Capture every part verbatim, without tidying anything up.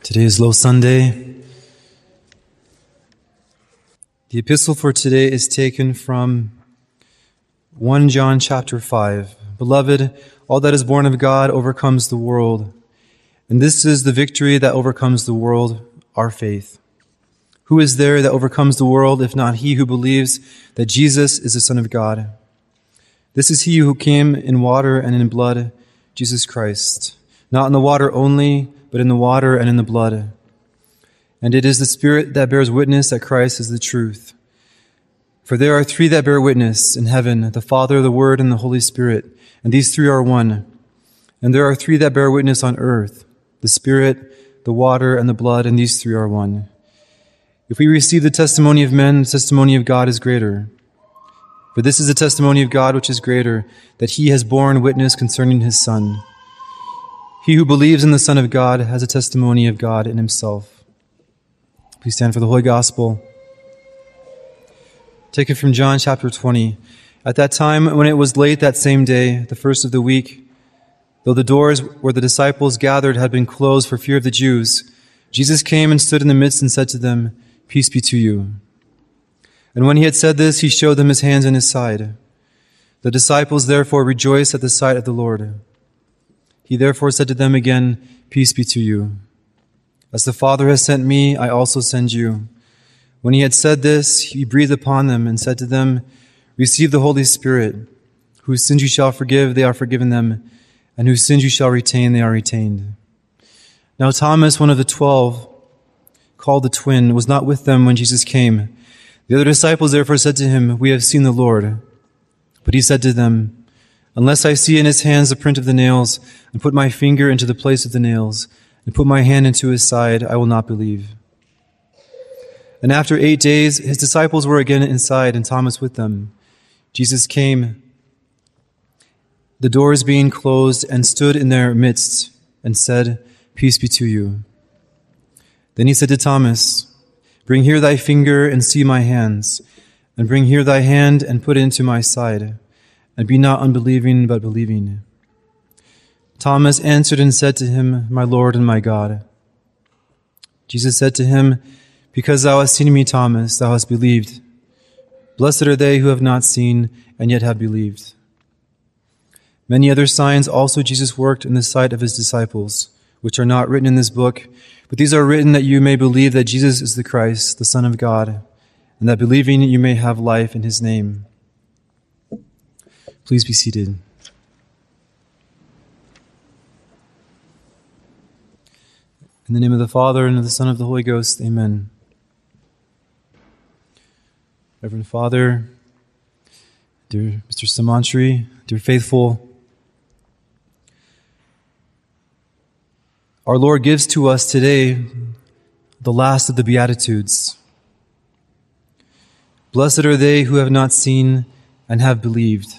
Today is Low Sunday. The epistle for today is taken from First John chapter five. Beloved, all that is born of God overcomes the world. And this is the victory that overcomes the world, our faith. Who is there that overcomes the world, if not he who believes that Jesus is the Son of God? This is he who came in water and in blood, Jesus Christ. Not in the water only, but in the water and in the blood. And it is the Spirit that bears witness that Christ is the truth. For there are three that bear witness in heaven, the Father, the Word, and the Holy Spirit, and these three are one. And there are three that bear witness on earth, the Spirit, the water, and the blood, and these three are one. If we receive the testimony of men, the testimony of God is greater. For this is the testimony of God which is greater, that he has borne witness concerning his Son. He who believes in the Son of God has a testimony of God in himself. Please stand for the Holy Gospel. Take it from John chapter twenty. At that time, when it was late that same day, the first of the week, though the doors where the disciples gathered had been closed for fear of the Jews, Jesus came and stood in the midst and said to them, "Peace be to you." And when he had said this, he showed them his hands and his side. The disciples therefore rejoiced at the sight of the Lord. He therefore said to them again, "Peace be to you. As the Father has sent me, I also send you." When he had said this, he breathed upon them and said to them, "Receive the Holy Spirit. Whose sins you shall forgive, they are forgiven them, and whose sins you shall retain, they are retained." Now Thomas, one of the twelve, called the twin, was not with them when Jesus came. The other disciples therefore said to him, "We have seen the Lord." But he said to them, "Unless I see in his hands the print of the nails, and put my finger into the place of the nails, and put my hand into his side, I will not believe." And after eight days, his disciples were again inside, and Thomas with them. Jesus came, the doors being closed, and stood in their midst, and said, "Peace be to you." Then he said to Thomas, "Bring here thy finger, and see my hands, and bring here thy hand, and put it into my side, and be not unbelieving, but believing." Thomas answered and said to him, "My Lord and my God." Jesus said to him, "Because thou hast seen me, Thomas, thou hast believed. Blessed are they who have not seen and yet have believed." Many other signs also Jesus worked in the sight of his disciples, which are not written in this book, but these are written that you may believe that Jesus is the Christ, the Son of God, and that believing you may have life in his name. Please be seated. In the name of the Father, and of the Son, and of the Holy Ghost, amen. Reverend Father, dear Mister Samantri, dear faithful, our Lord gives to us today the last of the Beatitudes. Blessed are they who have not seen and have believed.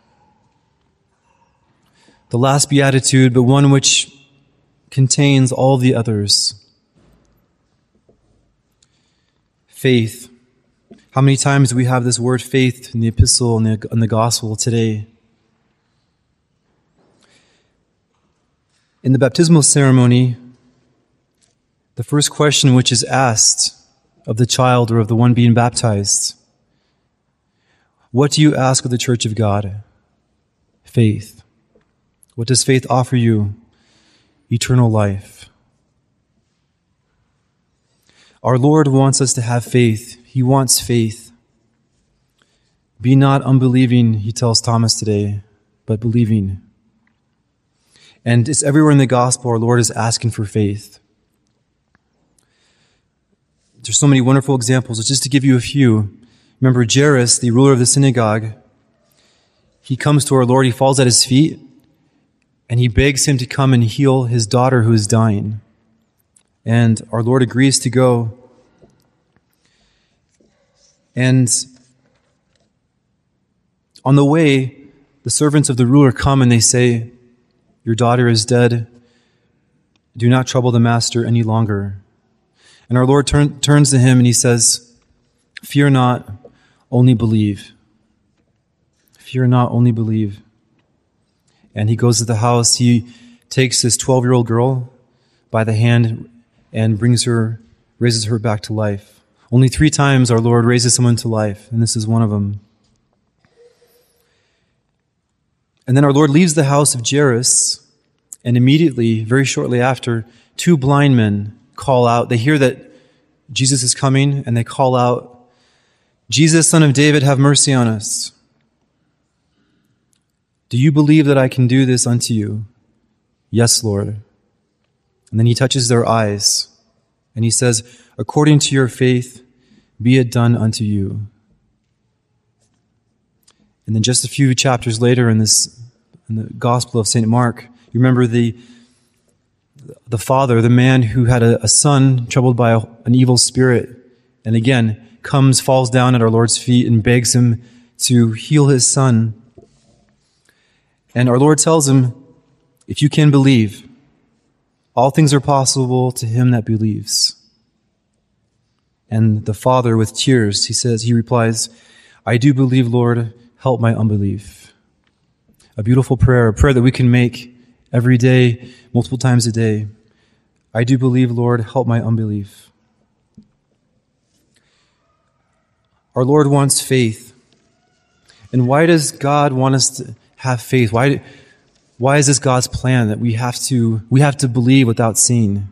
The last Beatitude, but one which contains all the others. Faith. How many times do we have this word faith in the epistle and the, in the gospel today? In the baptismal ceremony, the first question which is asked of the child or of the one being baptized, what do you ask of the Church of God? Faith. What does faith offer you? Eternal life. Our Lord wants us to have faith. He wants faith. Be not unbelieving, he tells Thomas today, but believing. And it's everywhere in the gospel our Lord is asking for faith. There's so many wonderful examples, but just to give you a few. Remember Jairus, the ruler of the synagogue, he comes to our Lord, he falls at his feet, and he begs him to come and heal his daughter who is dying. And our Lord agrees to go. And on the way, the servants of the ruler come and they say, "Your daughter is dead. Do not trouble the master any longer." And our Lord turn, turns to him and he says, "Fear not, only believe." Fear not, only believe. And he goes to the house. He takes this twelve-year-old girl by the hand and brings her, raises her back to life. Only three times our Lord raises someone to life, and this is one of them. And then our Lord leaves the house of Jairus, and immediately, very shortly after, two blind men call out. They hear that Jesus is coming, and they call out, "Jesus, Son of David, have mercy on us. Do you believe that I can do this unto you?" "Yes, Lord." And then he touches their eyes, and he says, "According to your faith, be it done unto you." And then just a few chapters later in this, in the Gospel of Saint Mark, you remember the the father, the man who had a, a son troubled by a, an evil spirit, and again comes, falls down at our Lord's feet and begs him to heal his son. And our Lord tells him, "If you can believe, all things are possible to him that believes." And the father, with tears, he says, he replies, "I do believe, Lord, help my unbelief." A beautiful prayer, a prayer that we can make every day, multiple times a day. I do believe, Lord, help my unbelief. Our Lord wants faith. And why does God want us to have faith? Why, why is this God's plan that we have to, we have to believe without seeing?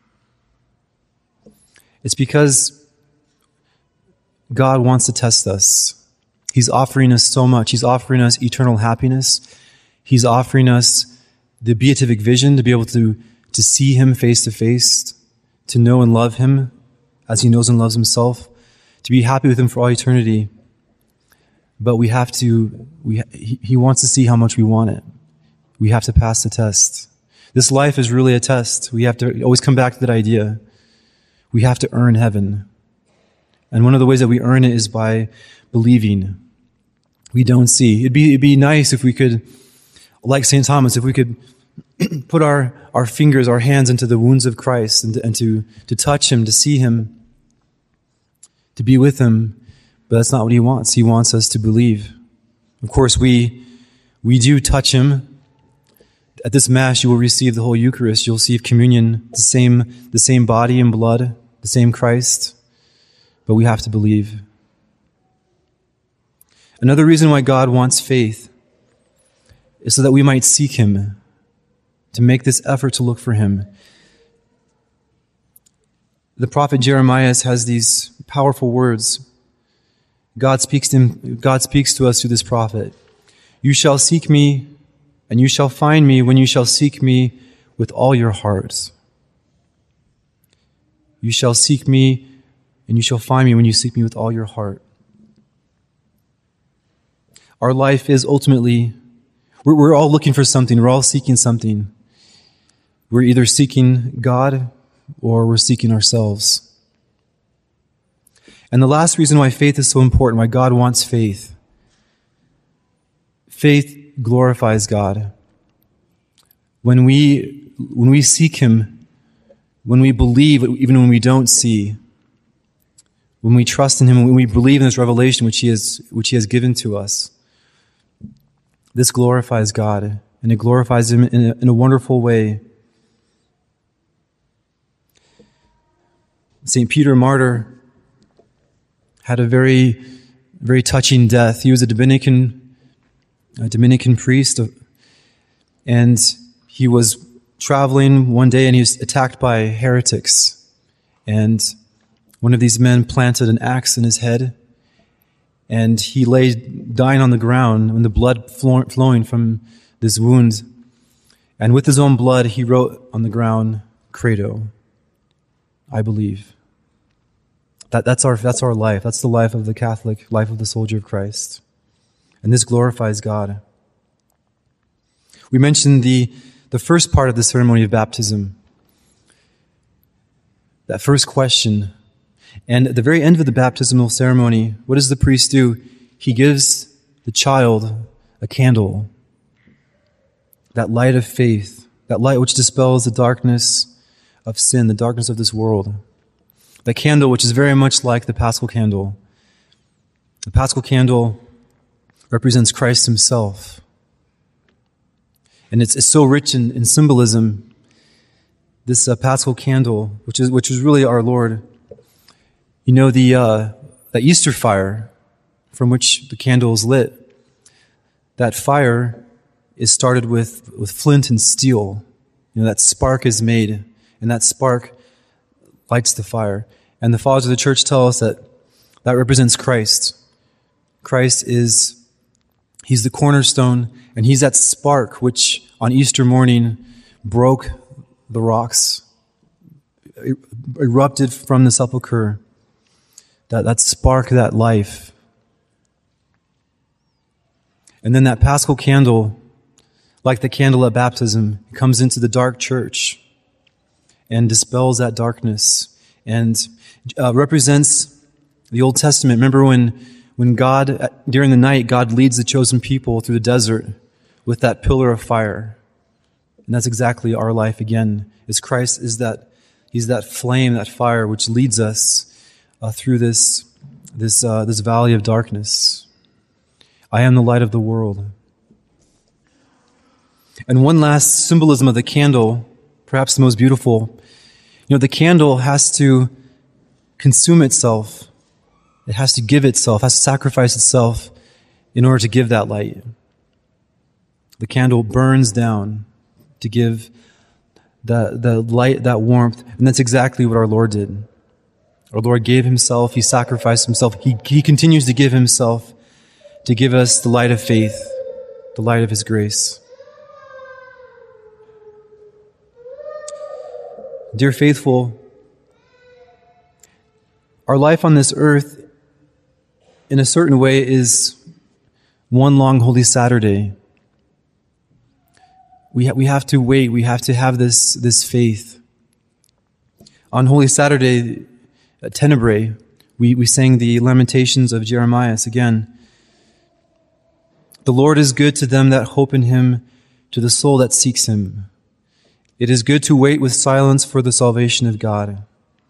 It's because God wants to test us. He's offering us so much. He's offering us eternal happiness. He's offering us the beatific vision to be able to, to see him face to face, to know and love him as he knows and loves himself, to be happy with him for all eternity. But we have to, we, he, he wants to see how much we want it. We have to pass the test. This life is really a test. We have to always come back to that idea. We have to earn heaven. And one of the ways that we earn it is by believing. We don't see. It'd be, it'd be nice if we could, like Saint Thomas, if we could put our, our fingers, our hands into the wounds of Christ and, to, and to, to touch him, to see him, to be with him. But that's not what he wants. He wants us to believe. Of course, we, we do touch him. At this Mass, you will receive the whole Eucharist. You'll receive communion, the same, the same body and blood, the same Christ. But we have to believe. Another reason why God wants faith is so that we might seek him, to make this effort to look for him. The prophet Jeremiah has these powerful words. God speaks to him, God speaks to us through this prophet. "You shall seek me, and you shall find me when you shall seek me with all your heart." You shall seek me, and you shall find me when you seek me with all your heart. Our life is ultimately, we're, we're all looking for something. We're all seeking something. We're either seeking God or we're seeking ourselves. And the last reason why faith is so important, why God wants faith, faith glorifies God. When we, when we seek him, when we believe, even when we don't see, when we trust in him, when we believe in this revelation which he has, which he has given to us, this glorifies God, and it glorifies him in a, in a wonderful way. Saint Peter Martyr had a very, very touching death. He was a Dominican, a Dominican priest, and he was traveling one day and he was attacked by heretics. And one of these men planted an axe in his head, and he lay dying on the ground with the blood flow, flowing from this wound. And with his own blood, he wrote on the ground, "Credo, I believe." That, that's our, that's our life. That's the life of the Catholic, life of the soldier of Christ. And this glorifies God. We mentioned the, the first part of the ceremony of baptism. That first question. And at the very end of the baptismal ceremony, what does the priest do? He gives the child a candle. That light of faith. That light which dispels the darkness of sin, the darkness of this world. The candle, which is very much like the Paschal candle. The Paschal candle represents Christ himself. And it's, it's so rich in, in symbolism. this uh, Paschal candle, which is which is really our Lord. You know, the uh, the Easter fire from which the candle is lit, that fire is started with, with flint and steel. You know, that spark is made, and that spark lights the fire. And the fathers of the church tell us that that represents Christ. Christ is, he's the cornerstone, and he's that spark which on Easter morning broke the rocks, erupted from the sepulchre. That, that spark, that life. And then that Paschal candle, like the candle at baptism, comes into the dark church and dispels that darkness and uh, represents the Old Testament. Remember when, when God, during the night, God leads the chosen people through the desert with that pillar of fire. And that's exactly our life again, is Christ is that, he's that flame, that fire, which leads us uh, through this, this, uh, this valley of darkness. I am the light of the world. And one last symbolism of the candle, perhaps the most beautiful. You know, the candle has to consume itself. It has to give itself, has to sacrifice itself in order to give that light. The candle burns down to give the, the light, that warmth. And that's exactly what our Lord did. Our Lord gave himself. He sacrificed himself. He, he continues to give himself to give us the light of faith, the light of his grace. Dear faithful, our life on this earth, in a certain way, is one long Holy Saturday. We ha- we have to wait. We have to have this this faith. On Holy Saturday, at Tenebrae, we, we sang the Lamentations of Jeremiah again. The Lord is good to them that hope in him, to the soul that seeks him. It is good to wait with silence for the salvation of God.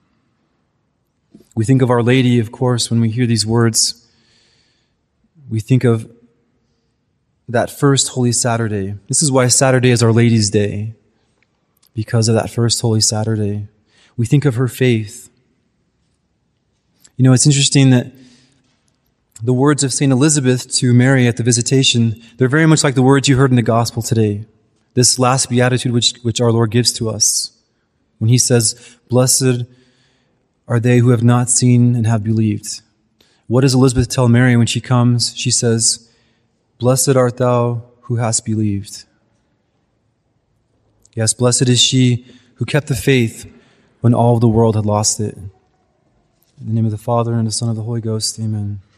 We think of Our Lady, of course, when we hear these words. We think of that first Holy Saturday. This is why Saturday is Our Lady's Day, because of that first Holy Saturday. We think of her faith. You know, it's interesting that the words of Saint Elizabeth to Mary at the visitation, they're very much like the words you heard in the gospel today. This last beatitude which, which our Lord gives to us. When he says, "Blessed are they who have not seen and have believed." What does Elizabeth tell Mary when she comes? She says, "Blessed art thou who hast believed." Yes, blessed is she who kept the faith when all of the world had lost it. In the name of the Father, and the Son, and of the Holy Ghost, amen.